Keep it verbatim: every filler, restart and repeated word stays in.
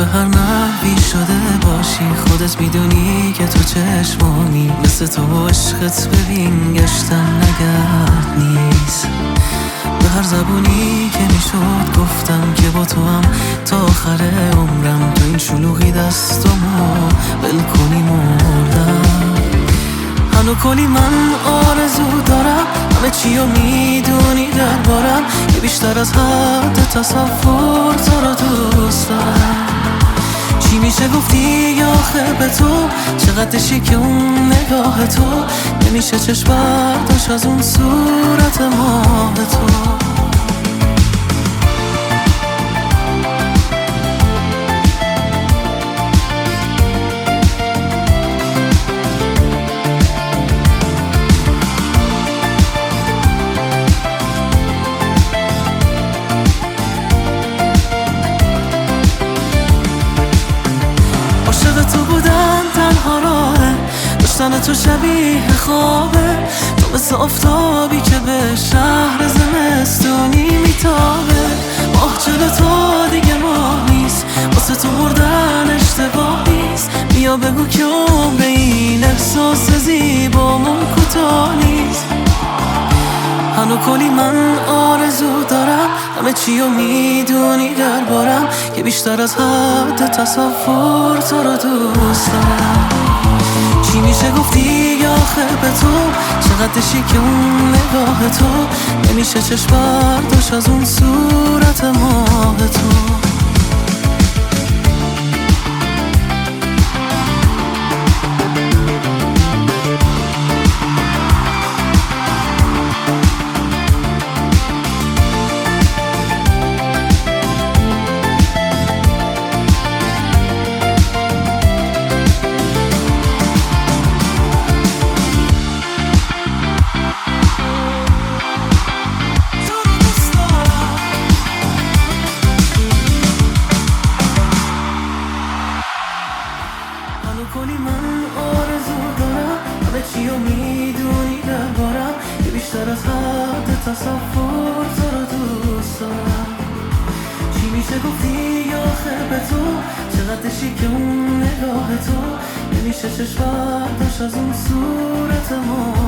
هر نحوی شده باشی خودت میدونی که تو چشمانی مثل تو عشقت ببین گشتم نگرد نیست. به هر زبونی که میشد گفتم که با تو هم تا آخر عمرم تو این شلوغی دستمو ول کنی مردم. هنو کلی من آرزو دارم همه چی رو میدونی دربارم که بیشتر از حد تصور تو رو دوست دارم. چی میشه گفتی آخه به تو چقدر شیک اون نگاه تو نمیشه چشم برداشت از اون صورت ماه تو. تو بودن تنها راهه داشتن تو شبیه خوابه. تو مثل آفتابی که به شهر زمستونی میتابه. ماه جلو تو دیگه ماه نیست واسه تو مردن اشتباه نیست. بیا بگو که عمر این احساس زیبامون کوتاه نیست. هنو کلی من آرزو دارم همه چی رو میدونی دربارم که بیشتر از حد تصور تو رو دوست دارم. چی میشه گفتی آخه به تو چقدر شیک اون نگاه تو نمیشه چشم برداشت از اون صورت ماه تو. کلی من آرزو دارم همه چی رو میدونی دربارم که بیشتر از حد تصور تو رو دوست دارم. چی میشه گفتی آخه به تو چقدر شیک اون نگاه تو نمیشه چشم برداشت از اون صورت ما